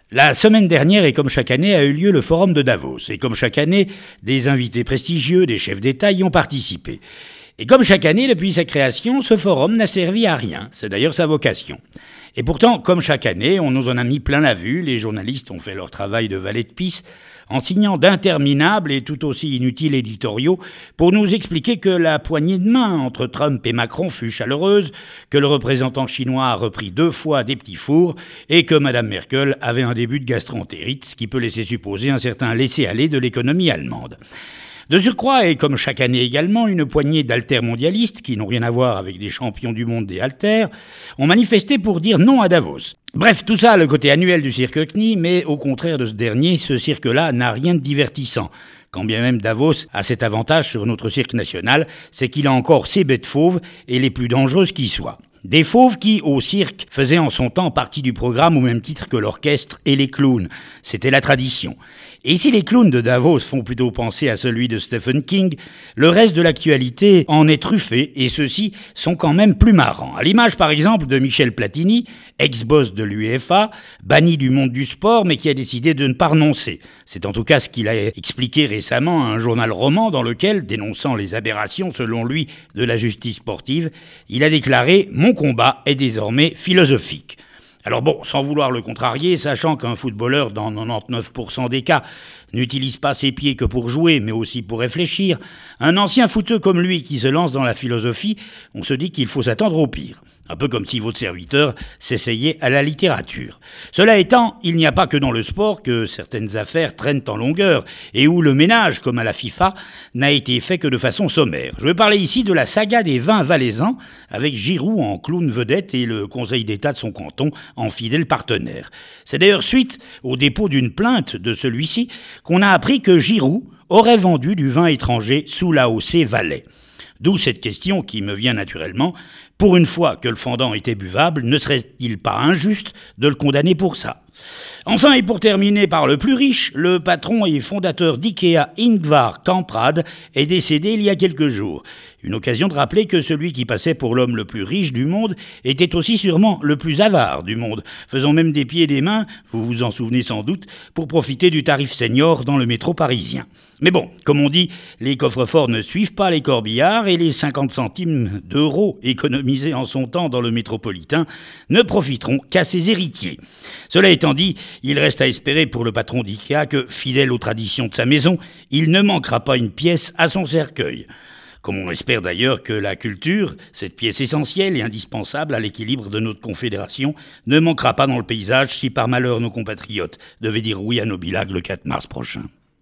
La semaine dernière, et comme chaque année, a eu lieu le forum de Davos. Et comme chaque année, des invités prestigieux, des chefs d'État y ont participé. Et comme chaque année, depuis sa création, ce forum n'a servi à rien. C'est d'ailleurs sa vocation. Et pourtant, comme chaque année, on nous en a mis plein la vue. Les journalistes ont fait leur travail de valet de pisse en signant d'interminables et tout aussi inutiles éditoriaux pour nous expliquer que la poignée de main entre Trump et Macron fut chaleureuse, que le représentant chinois a repris 2 fois des petits fours et que Mme Merkel avait un début de gastroentérite, ce qui peut laisser supposer un certain laisser-aller de l'économie allemande. De surcroît, et comme chaque année également, une poignée d'altermondialistes, qui n'ont rien à voir avec des champions du monde des haltères, ont manifesté pour dire non à Davos. Bref, tout ça, le côté annuel du cirque CNI, mais au contraire de ce dernier, ce cirque-là n'a rien de divertissant. Quand bien même Davos a cet avantage sur notre cirque national, c'est qu'il a encore ses bêtes fauves et les plus dangereuses qui soient. Des fauves qui, au cirque, faisaient en son temps partie du programme au même titre que l'orchestre et les clowns. C'était la tradition. Et si les clowns de Davos font plutôt penser à celui de Stephen King, le reste de l'actualité en est truffé et ceux-ci sont quand même plus marrants. À l'image par exemple de Michel Platini, ex-boss de l'UEFA, banni du monde du sport mais qui a décidé de ne pas renoncer. C'est en tout cas ce qu'il a expliqué récemment à un journal roman dans lequel, dénonçant les aberrations selon lui de la justice sportive, il a déclaré « Mon combat est désormais philosophique ». Alors bon, sans vouloir le contrarier, sachant qu'un footballeur, dans 99% des cas, n'utilise pas ses pieds que pour jouer, mais aussi pour réfléchir, un ancien footeux comme lui qui se lance dans la philosophie, on se dit qu'il faut s'attendre au pire. Un peu comme si votre serviteur s'essayait à la littérature. Cela étant, il n'y a pas que dans le sport que certaines affaires traînent en longueur et où le ménage, comme à la FIFA, n'a été fait que de façon sommaire. Je veux parler ici de la saga des vins valaisans, avec Giroud en clown vedette et le Conseil d'État de son canton en fidèle partenaire. C'est d'ailleurs suite au dépôt d'une plainte de celui-ci qu'on a appris que Giroud aurait vendu du vin étranger sous l'AOC Valais. D'où cette question qui me vient naturellement. Pour une fois que le fendant était buvable, ne serait-il pas injuste de le condamner pour ça ? Enfin, et pour terminer par le plus riche, le patron et fondateur d'IKEA, Ingvar Kamprad, est décédé il y a quelques jours. Une occasion de rappeler que celui qui passait pour l'homme le plus riche du monde était aussi sûrement le plus avare du monde, faisant même des pieds et des mains, vous vous en souvenez sans doute, pour profiter du tarif senior dans le métro parisien. Mais bon, comme on dit, les coffres-forts ne suivent pas les corbillards et les 50 centimes d'euros économisés en son temps dans le métropolitain ne profiteront qu'à ses héritiers. Cela étant dit, il reste à espérer pour le patron d'IKEA que, fidèle aux traditions de sa maison, il ne manquera pas une pièce à son cercueil. Comme on espère d'ailleurs que la culture, cette pièce essentielle et indispensable à l'équilibre de notre confédération, ne manquera pas dans le paysage si par malheur nos compatriotes devaient dire oui à nos bilagues le 4 mars prochain.